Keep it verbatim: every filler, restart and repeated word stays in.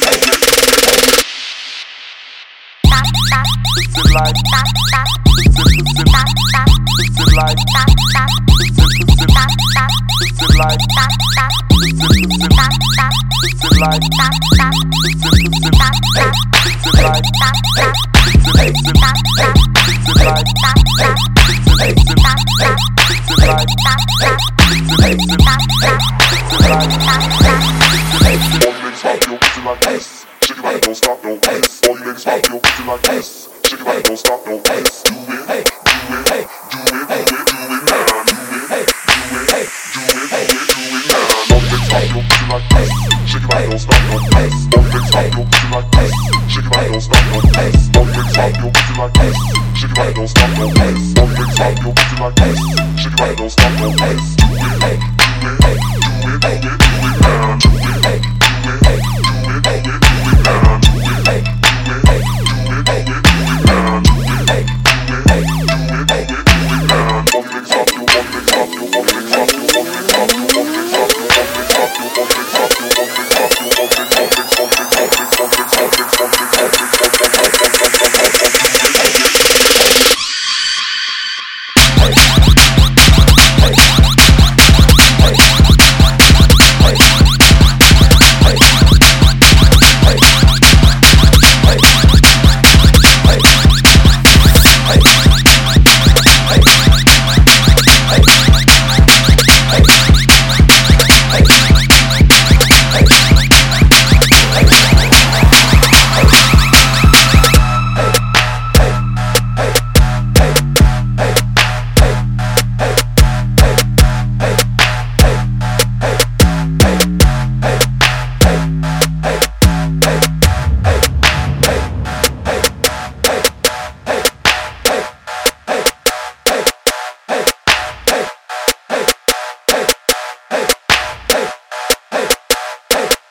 like, shake your body, don't stop, don't miss. All you ladies pop your pussy like this. Shake your body, don't stop, don't miss. Do it, do it, do it, do it, do it now. Do it, do it, do it, do it, do it now. All you ladies pop your pussy like this. Shake your body, don't stop, don't miss. All you ladies pop your pussy like this. Shake your body, don't stop, don't miss. All you ladies pop your pussy like this. Shake your body, don't stop, don't miss. All you ladies pop your pussy like this. Shake your body, don't stop, don't miss. Do it, do it, do it, do it.